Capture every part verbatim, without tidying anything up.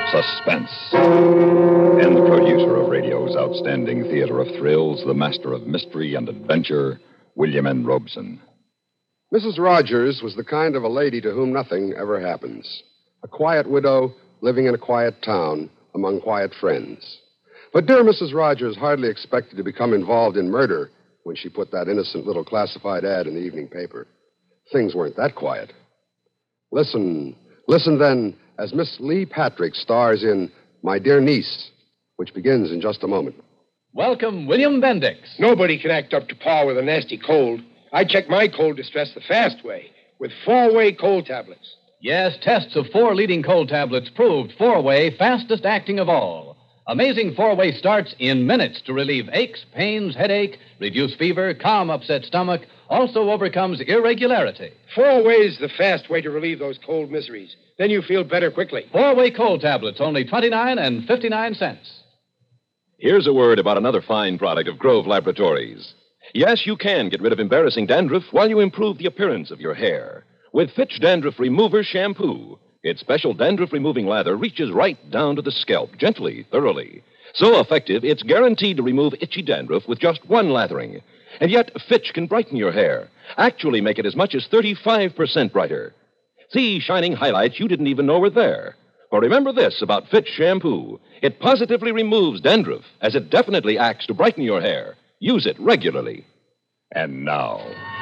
Suspense. And the producer of radio's outstanding theater of thrills, the master of mystery and adventure, William N. Robeson. Missus Rogers was the kind of a lady to whom nothing ever happens. A quiet widow living in a quiet town among quiet friends. But dear Missus Rogers hardly expected to become involved in murder when she put that innocent little classified ad in the evening paper. Things weren't that quiet. Listen, listen then, as Miss Lee Patrick stars in My Dear Niece, which begins in just a moment. Welcome, William Bendix. Nobody can act up to par with a nasty cold. I check my cold distress the fast way, with four-way cold tablets. Yes, tests of four leading cold tablets proved four-way fastest acting of all. Amazing four-way starts in minutes to relieve aches, pains, headache, reduce fever, calm upset stomach, also overcomes irregularity. Four-way's the fast way to relieve those cold miseries. Then you feel better quickly. Four-way cold tablets, only twenty-nine and fifty-nine cents. Here's a word about another fine product of Grove Laboratories. Yes, you can get rid of embarrassing dandruff while you improve the appearance of your hair. With Fitch Dandruff Remover Shampoo. Its special dandruff-removing lather reaches right down to the scalp, gently, thoroughly. So effective, it's guaranteed to remove itchy dandruff with just one lathering. And yet, Fitch can brighten your hair. Actually make it as much as thirty-five percent brighter. See shining highlights you didn't even know were there. For remember this about Fitch Shampoo. It positively removes dandruff, as it definitely acts to brighten your hair. Use it regularly. And now,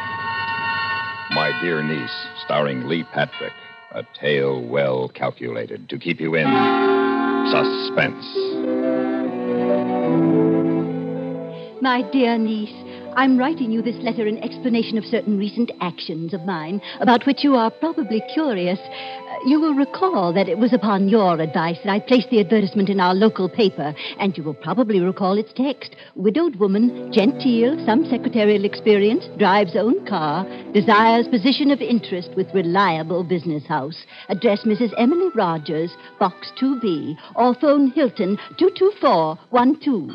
My Dear Niece, starring Lee Patrick. A tale well calculated to keep you in suspense. My dear niece, I'm writing you this letter in explanation of certain recent actions of mine, about which you are probably curious. Uh, you will recall that it was upon your advice that I placed the advertisement in our local paper, and you will probably recall its text. Widowed woman, genteel, some secretarial experience, drives own car, desires position of interest with reliable business house. Address Missus Emily Rogers, Box two B, or phone Hilton, two two four one two.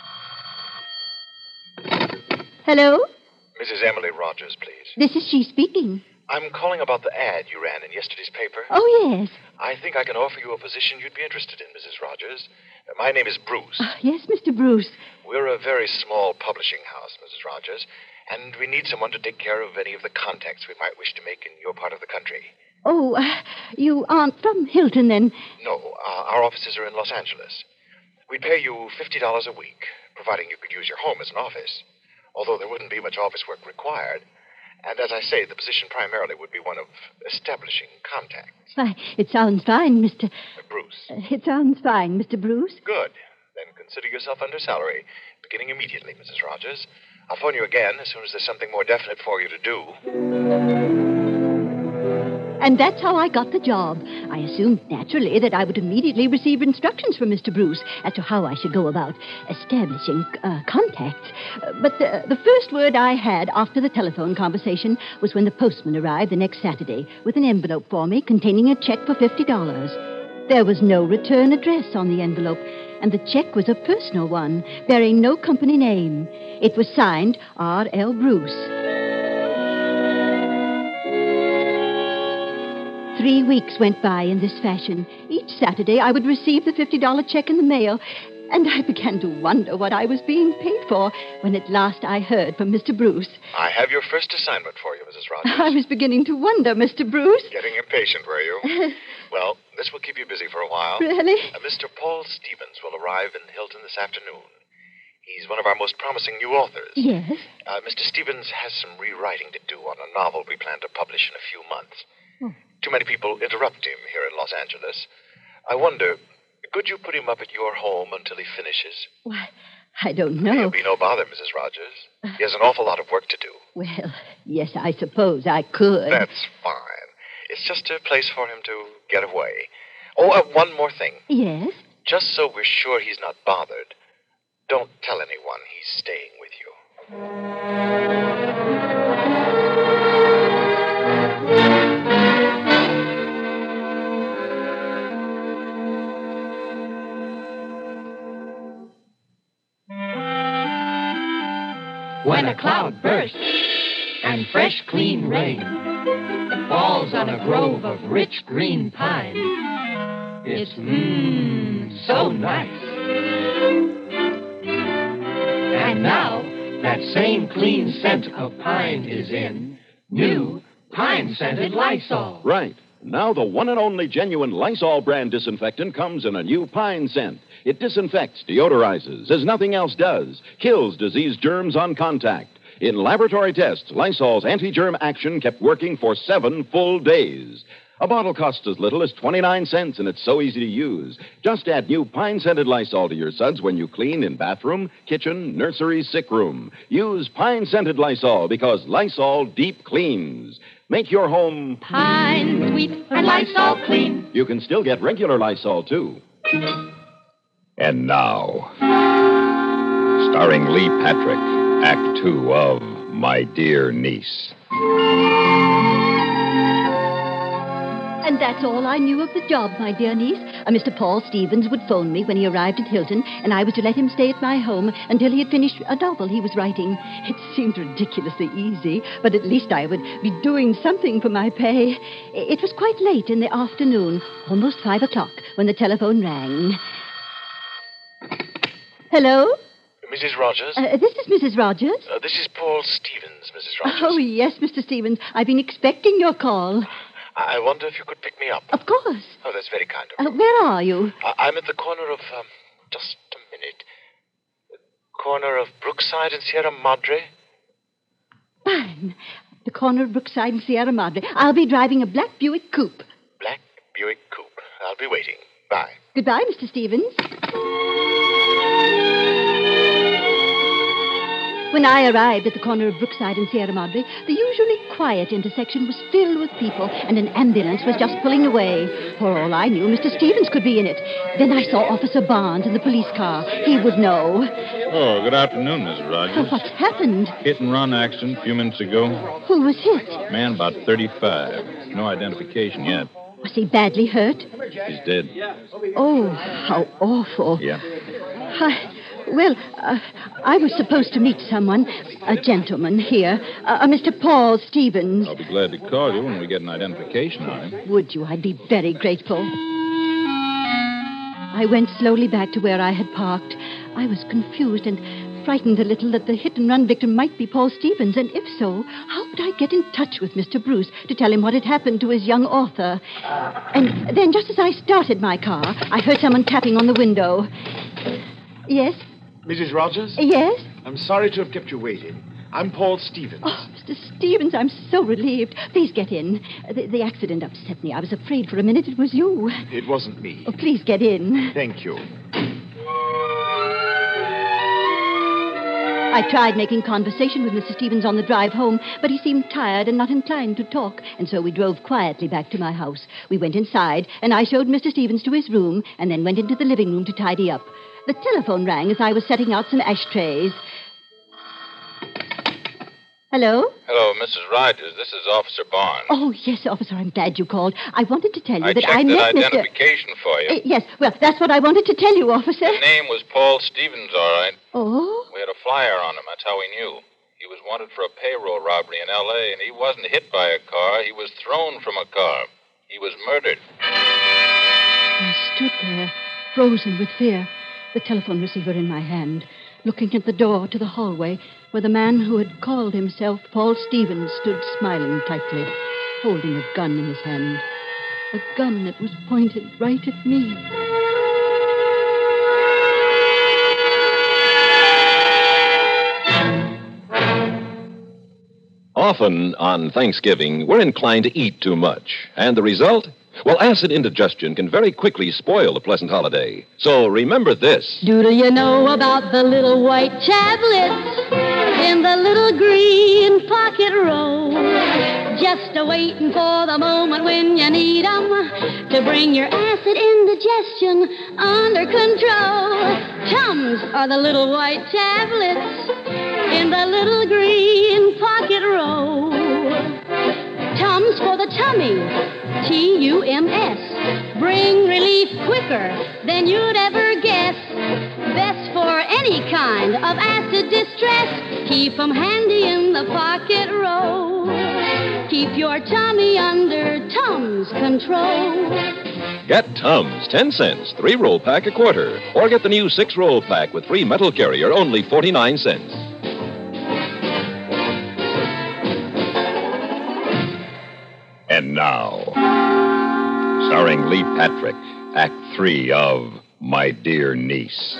Hello? Missus Emily Rogers, please. This is she speaking. I'm calling about the ad you ran in yesterday's paper. Oh, yes. I think I can offer you a position you'd be interested in, Missus Rogers. Uh, My name is Bruce. Uh, yes, Mister Bruce. We're a very small publishing house, Missus Rogers, and we need someone to take care of any of the contacts we might wish to make in your part of the country. Oh, uh, you aren't from Hilton, then? No, uh, our offices are in Los Angeles. We'd pay you fifty dollars a week, providing you could use your home as an office. Although there wouldn't be much office work required. And as I say, the position primarily would be one of establishing contacts. Why, it sounds fine, Mister Uh, Bruce. Uh, it sounds fine, Mister Bruce. Good. Then consider yourself under salary, beginning immediately, Missus Rogers. I'll phone you again as soon as there's something more definite for you to do. And that's how I got the job. I assumed, naturally, that I would immediately receive instructions from Mister Bruce as to how I should go about establishing uh, contacts. Uh, but the, the first word I had after the telephone conversation was when the postman arrived the next Saturday with an envelope for me containing a check for fifty dollars. There was no return address on the envelope, and the check was a personal one, bearing no company name. It was signed R L. Bruce. Three weeks went by in this fashion. Each Saturday, I would receive the fifty dollars check in the mail, and I began to wonder what I was being paid for when at last I heard from Mister Bruce. I have your first assignment for you, Missus Rogers. I was beginning to wonder, Mister Bruce. Getting impatient, were you? Well, this will keep you busy for a while. Really? Uh, Mister Paul Stevens will arrive in Hilton this afternoon. He's one of our most promising new authors. Yes? Uh, Mister Stevens has some rewriting to do on a novel we plan to publish in a few months. Oh. Too many people interrupt him here in Los Angeles. I wonder, could you put him up at your home until he finishes? Why, I don't know. He'll be no bother, Missus Rogers. He has an awful lot of work to do. Well, yes, I suppose I could. That's fine. It's just a place for him to get away. Oh, uh, one more thing. Yes? Just so we're sure he's not bothered, don't tell anyone he's staying with you. When a cloud bursts and fresh, clean rain falls on a grove of rich green pine, It's mmm, so nice. And now, that same clean scent of pine is in new pine-scented Lysol. Right. Now the one and only genuine Lysol brand disinfectant comes in a new pine scent. It disinfects, deodorizes, as nothing else does, kills disease germs on contact. In laboratory tests, Lysol's anti-germ action kept working for seven full days. A bottle costs as little as twenty-nine cents, and it's so easy to use. Just add new pine-scented Lysol to your suds when you clean in bathroom, kitchen, nursery, sick room. Use pine-scented Lysol because Lysol deep cleans. Make your home Pine sweet and Lysol clean. You can still get regular Lysol, too. And now, starring Lee Patrick, Act Two of My Dear Niece. And that's all I knew of the job, my dear niece. Uh, Mister Paul Stevens would phone me when he arrived at Hilton, and I was to let him stay at my home until he had finished a novel he was writing. It seemed ridiculously easy, but at least I would be doing something for my pay. It was quite late in the afternoon, almost five o'clock, when the telephone rang. Hello? Missus Rogers? Uh, this is Missus Rogers. Uh, this is Paul Stevens, Missus Rogers. Oh, yes, Mister Stevens. I've been expecting your call. I wonder if you could pick me up. Of course. Oh, that's very kind of you. Uh, where are you? Uh, I'm at the corner of, um, just a minute. The corner of Brookside and Sierra Madre. Fine. The corner of Brookside and Sierra Madre. I'll be driving a black Buick coupe. Black Buick coupe. I'll be waiting. Bye. Goodbye, Mister Stevens. When I arrived at the corner of Brookside and Sierra Madre, the usually quiet intersection was filled with people, and an ambulance was just pulling away. For all I knew, Mister Stevens could be in it. Then I saw Officer Barnes in the police car. He would know. Oh, good afternoon, Missus Rogers. What's happened? Hit and run accident a few minutes ago. Who was hit? Man about thirty-five. No identification yet. Was he badly hurt? He's dead. Oh, how awful. Yeah. I... Well, uh, I was supposed to meet someone, a gentleman here, uh, a Mister Paul Stevens. I'll be glad to call you when we get an identification on him. Would you? I'd be very grateful. I went slowly back to where I had parked. I was confused and frightened a little that the hit-and-run victim might be Paul Stevens, and if so, how would I get in touch with Mister Bruce to tell him what had happened to his young author? And then, just as I started my car, I heard someone tapping on the window. Yes? Missus Rogers? Yes? I'm sorry to have kept you waiting. I'm Paul Stevens. Oh, Mister Stevens, I'm so relieved. Please get in. The, the accident upset me. I was afraid for a minute it was you. It wasn't me. Oh, please get in. Thank you. I tried making conversation with Mister Stevens on the drive home, but he seemed tired and not inclined to talk, and so we drove quietly back to my house. We went inside, and I showed Mister Stevens to his room, and then went into the living room to tidy up. The telephone rang as I was setting out some ashtrays. Hello? Hello, Missus Rogers. This is Officer Barnes. Oh, yes, officer, I'm glad you called. I wanted to tell you I that checked I that met Mister identification for you. Uh, yes, well, that's what I wanted to tell you, officer. His name was Paul Stevens, all right. Oh? We had a flyer on him. That's how we knew. He was wanted for a payroll robbery in L A, and he wasn't hit by a car. He was thrown from a car. He was murdered. I stood there, frozen with fear, the telephone receiver in my hand, looking at the door to the hallway where the man who had called himself Paul Stevens stood smiling tightly, holding a gun in his hand. A gun that was pointed right at me. Often on Thanksgiving, we're inclined to eat too much. And the result? Well, acid indigestion can very quickly spoil a pleasant holiday. So remember this. Doodle you know about the little white tablets in the little green pocket roll? Just a-waiting for the moment when you need 'em to bring your acid indigestion under control. Tums are the little white tablets in the little green pocket roll. Tums for the tummy, T U M S. Bring relief quicker than you'd ever guess. Best for any kind of acid distress. Keep 'em handy in the pocket roll. Keep your tummy under Tums control. Get Tums, ten cents, three roll pack a quarter. Or get the new six roll pack with free metal carrier, only forty-nine cents. And now, starring Lee Patrick, Act Three of My Dear Niece.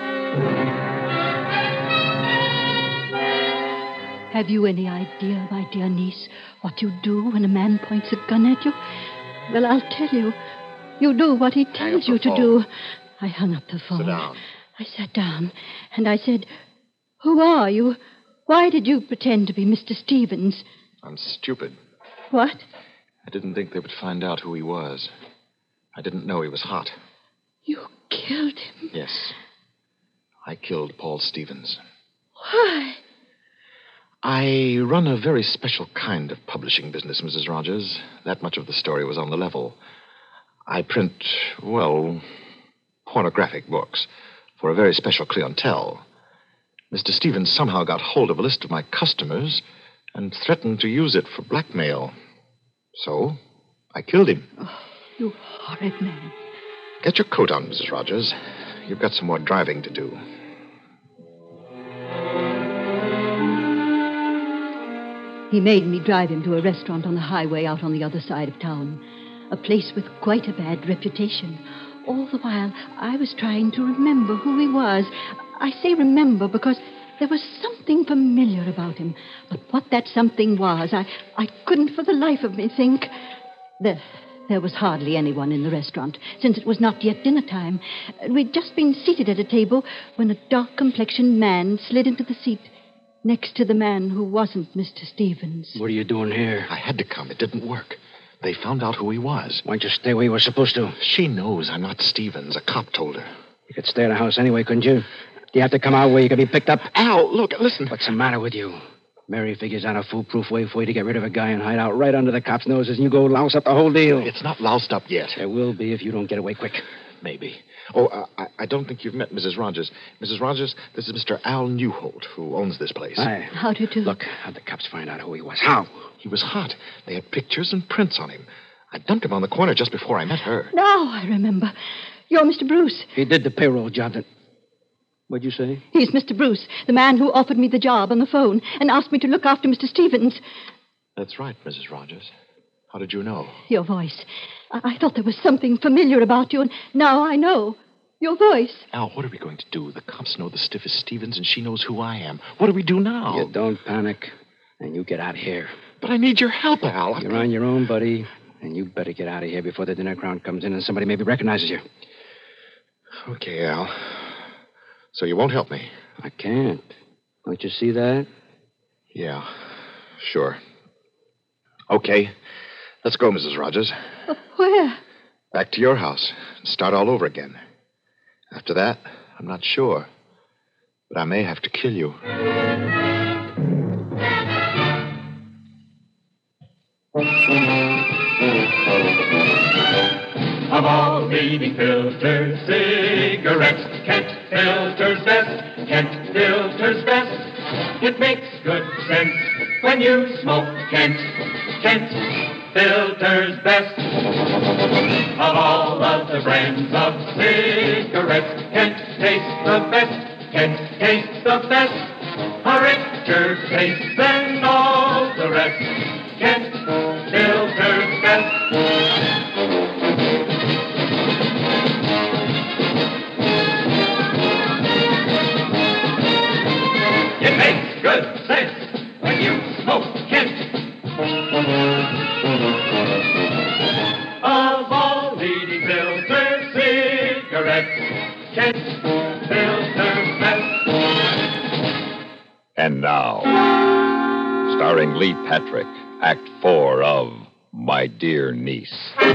Have you any idea, my dear niece, what you do when a man points a gun at you? Well, I'll tell you. You do what he tells you to phone. do. I hung up the phone. Sit down. I sat down, and I said, "Who are you? Why did you pretend to be Mister Stevens?" I'm stupid. What? I didn't think they would find out who he was. I didn't know he was hot. You killed him? Yes. I killed Paul Stevens. Why? I run a very special kind of publishing business, Missus Rogers. That much of the story was on the level. I print, well, pornographic books for a very special clientele. Mister Stevens somehow got hold of a list of my customers and threatened to use it for blackmail. So, I killed him. Oh, you horrid man. Get your coat on, Missus Rogers. You've got some more driving to do. He made me drive him to a restaurant on the highway out on the other side of town. A place with quite a bad reputation. All the while, I was trying to remember who he was. I say remember because there was something familiar about him. But what that something was, I, I couldn't for the life of me think. There, there was hardly anyone in the restaurant, since it was not yet dinner time. We'd just been seated at a table when a dark-complexioned man slid into the seat next to the man who wasn't Mister Stevens. What are you doing here? I had to come. It didn't work. They found out who he was. Why'd you stay where you were supposed to? She knows I'm not Stevens. A cop told her. You could stay at the house anyway, couldn't you? Do you have to come out where you could be picked up? Al, look, listen. What's the matter with you? Mary figures out a foolproof way for you to get rid of a guy and hide out right under the cops' noses, and you go louse up the whole deal. It's not loused up yet. There will be if you don't get away quick. Maybe. Oh, uh, I, I don't think you've met Missus Rogers. Missus Rogers, this is Mister Al Newholt, who owns this place. Aye. How do you do? Look, how'd the cops find out who he was? How? He was hot. They had pictures and prints on him. I dumped him on the corner just before I met her. Now I remember. You're Mister Bruce. He did the payroll job that... What'd you say? He's Mister Bruce, the man who offered me the job on the phone and asked me to look after Mister Stevens. That's right, Missus Rogers. How did you know? Your voice. I, I thought there was something familiar about you, and now I know. Your voice. Al, what are we going to do? The cops know the stiff is Stevens, and she knows who I am. What do we do now? You don't panic, and you get out of here. But I need your help, Al. You're on your own, buddy, and you better get out of here before the dinner crowd comes in and somebody maybe recognizes you. Okay, Al. So you won't help me? I can't. Don't you see that? Yeah, sure. Okay. Let's go, Missus Rogers. Uh, where? Back to your house and start all over again. After that, I'm not sure. But I may have to kill you. Of all leading filters, cigarettes, Kent Filter's best. Kent Filter's best. It makes good sense when you smoke Kent. Kent Filter's best. Of all of the brands of cigarettes, Kent tastes the best. Kent tastes the best. A richer taste than all the rest. Kent Filter's best. It makes good sense when you smoke Kent. Of all leading filter cigarettes, Kent Filter's best. And now, starring Lee Patrick, Act Four of My Dear Niece.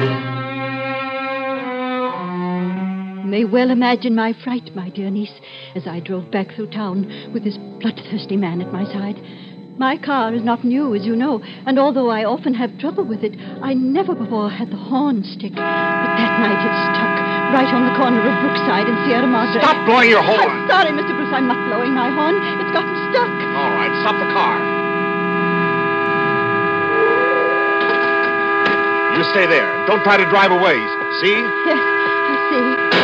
You may well imagine my fright, my dear niece, as I drove back through town with this bloodthirsty man at my side. My car is not new, as you know, and although I often have trouble with it, I never before had the horn stick. But that night it stuck right on the corner of Brookside and Sierra Madre. Stop blowing your horn! I'm sorry, Mister Bruce, I'm not blowing my horn. It's gotten stuck. All right, stop the car. You stay there. Don't try to drive away. See? Yes, I see.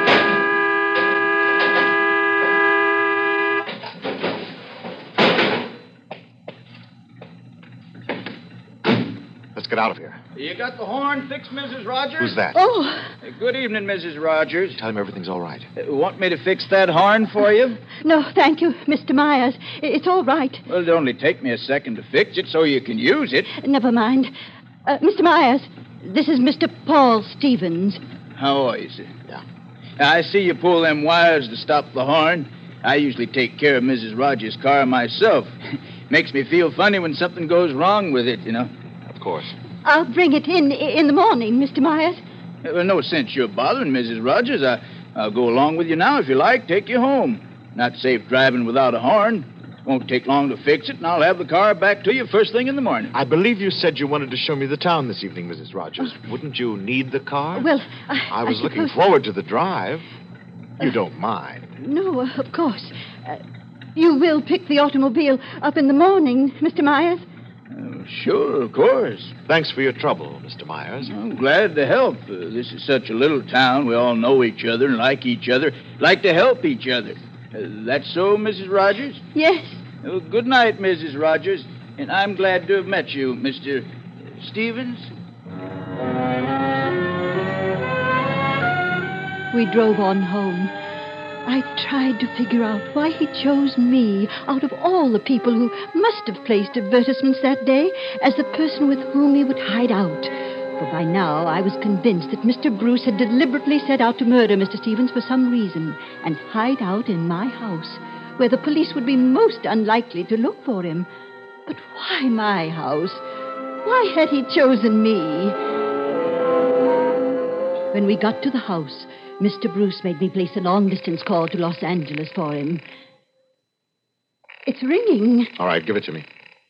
Let's get out of here. You got the horn fixed, Missus Rogers? Who's that? Oh. Uh, Good evening, Missus Rogers. Tell him everything's all right. Uh, want me to fix that horn for you? No, thank you, Mister Myers. I- It's all right. Well, it'll only take me a second to fix it so you can use it. Never mind. Uh, Mister Myers, this is Mister Paul Stevens. How are you, sir? Yeah. I see you pull them wires to stop the horn. I usually take care of Missus Rogers' car myself. Makes me feel funny when something goes wrong with it, you know. Of course. I'll bring it in in the morning, Mister Myers. Uh, Well, no sense you're bothering, Missus Rogers. I, I'll go along with you now if you like. Take you home. Not safe driving without a horn. Won't take long to fix it, and I'll have the car back to you first thing in the morning. I believe you said you wanted to show me the town this evening, Missus Rogers. Wouldn't you need the car? Well, I, I was I looking suppose- forward to the drive. You don't mind. No, uh, of course. Uh, you will pick the automobile up in the morning, Mister Myers? Oh, sure, of course. Thanks for your trouble, Mister Myers. I'm glad to help. Uh, this is such a little town. We all know each other and like each other, like to help each other. Uh, that's so, Missus Rogers? Yes. Well, good night, Missus Rogers. And I'm glad to have met you, Mister Stevens. We drove on home. I tried to figure out why he chose me out of all the people who must have placed advertisements that day as the person with whom he would hide out. For by now I was convinced that Mister Bruce had deliberately set out to murder Mister Stevens for some reason and hide out in my house, where the police would be most unlikely to look for him. But why my house? Why had he chosen me? When we got to the house, Mister Bruce made me place a long-distance call to Los Angeles for him. It's ringing. All right, give it to me.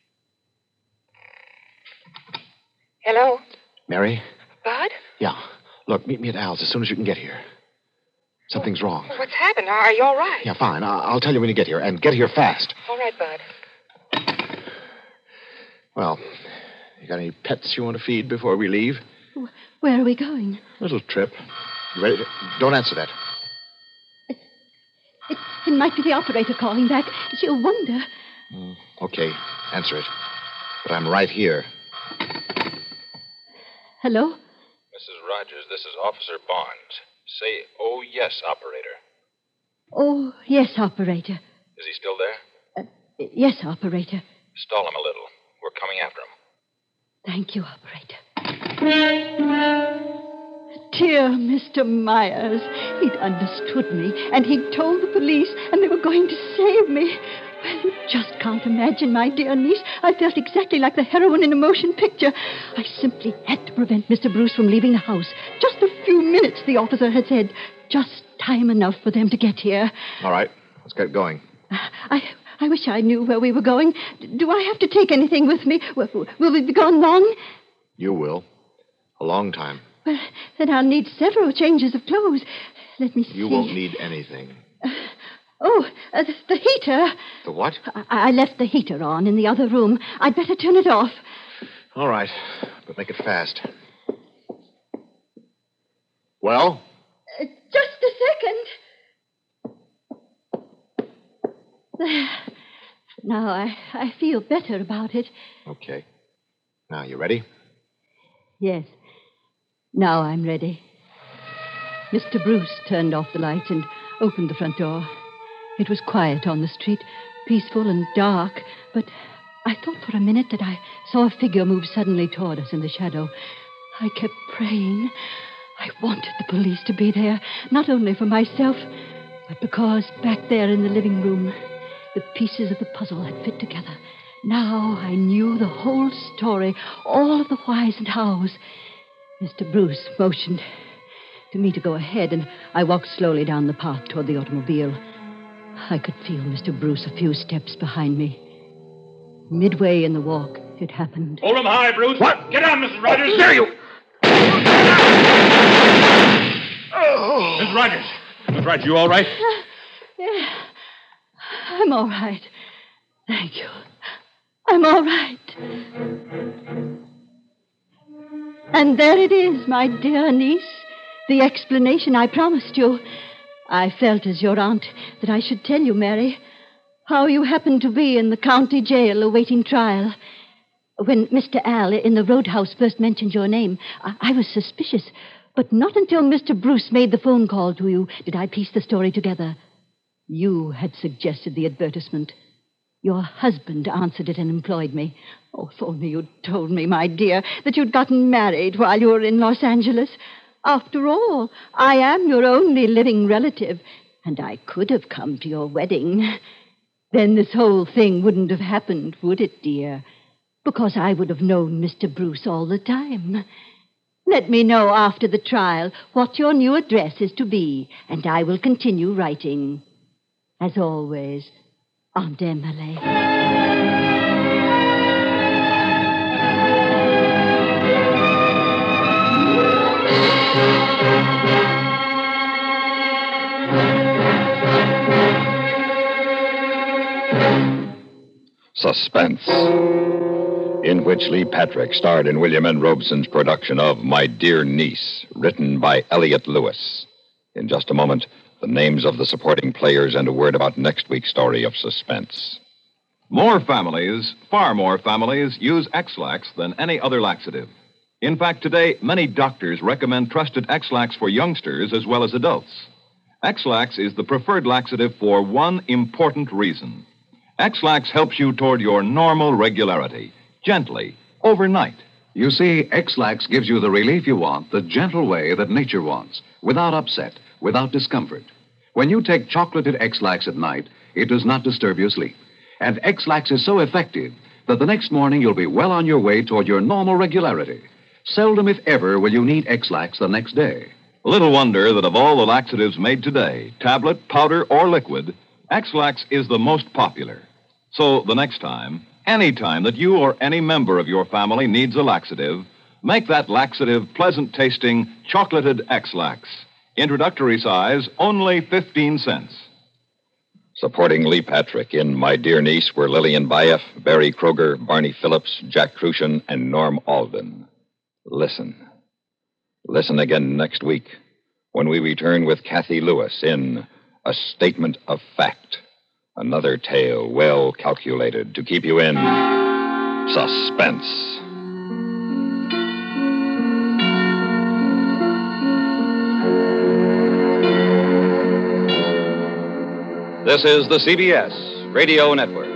Hello? Mary? Bud? Yeah. Look, meet me at Al's as soon as you can get here. Something's wrong. What's happened? Are you all right? Yeah, fine. I- I'll tell you when you get here, and get here fast. All right, Bud. Well, you got any pets you want to feed before we leave? Where are we going? Little trip. You ready? To... Don't answer that. It, it might be the operator calling back. She'll wonder. Mm, okay, answer it. But I'm right here. Hello? Missus Rogers, this is Officer Barnes. Say, oh, yes, operator. Oh, yes, operator. Is he still there? Yes, operator. Stall him a little. We're coming after him. Thank you, operator. Dear Mister Myers, he'd understood me, and he'd told the police, and they were going to save me. Well, you just can't imagine, my dear niece. I felt exactly like the heroine in a motion picture. I simply had to prevent Mister Bruce from leaving the house. Just a few minutes, the officer had said. Just time enough for them to get here. All right, let's get going. I I wish I knew where we were going. Do I have to take anything with me? Will, will we be gone long? You will. A long time. Well, then I'll need several changes of clothes. Let me see. You won't need anything. Uh, oh, uh, the, the heater. The what? I, I left the heater on in the other room. I'd better turn it off. All right, but make it fast. Well? Uh, just a second. There. Now I, I feel better about it. Okay. Now, you ready? Yes. Now I'm ready. Mister Bruce turned off the lights and opened the front door. It was quiet on the street, peaceful and dark, but I thought for a minute that I saw a figure move suddenly toward us in the shadow. I kept praying. I wanted the police to be there, not only for myself, but because back there in the living room, the pieces of the puzzle had fit together. Now I knew the whole story, all of the whys and hows. Mister Bruce motioned to me to go ahead, and I walked slowly down the path toward the automobile. I could feel Mister Bruce a few steps behind me. Midway in the walk, it happened. Hold him high, Bruce. What? Get down, Missus Rogers. Oh, there you... Oh. Missus Rogers. Missus Rogers, you all right? Uh, yeah. I'm all right. Thank you. I'm all right. And there it is, my dear niece. The explanation I promised you. I felt as your aunt that I should tell you, Mary, how you happened to be in the county jail awaiting trial. When Mister Al in the roadhouse first mentioned your name, I, I was suspicious. But not until Mister Bruce made the phone call to you did I piece the story together. You had suggested the advertisement. Your husband answered it and employed me. Oh, if only you'd told me, my dear, that you'd gotten married while you were in Los Angeles. After all, I am your only living relative, and I could have come to your wedding. Then this whole thing wouldn't have happened, would it, dear? Because I would have known Mister Bruce all the time. Let me know after the trial what your new address is to be, and I will continue writing. As always, Aunt Emily. Suspense, in which Lee Patrick starred in William N. Robeson's production of My Dear Niece, written by Elliot Lewis. In just a moment, the names of the supporting players and a word about next week's story of Suspense. More families, far more families, use X-Lax than any other laxative. In fact, today, many doctors recommend trusted X-Lax for youngsters as well as adults. X-Lax is the preferred laxative for one important reason. X-Lax helps you toward your normal regularity, gently, overnight. You see, X-Lax gives you the relief you want the gentle way that nature wants, without upset, without discomfort. When you take chocolated X-Lax at night, it does not disturb your sleep. And X-Lax is so effective that the next morning you'll be well on your way toward your normal regularity. Seldom, if ever, will you need X-Lax the next day. Little wonder that of all the laxatives made today, tablet, powder, or liquid, X-Lax is the most popular. So the next time, any time that you or any member of your family needs a laxative, make that laxative pleasant-tasting chocolated X-Lax. Introductory size, only fifteen cents. Supporting Lee Patrick in My Dear Niece were Lillian Bayef, Barry Kroger, Barney Phillips, Jack Crucian, and Norm Alden. Listen. Listen again next week when we return with Kathy Lewis in A Statement of Fact. Another tale well calculated to keep you in suspense. This is the C B S Radio Network.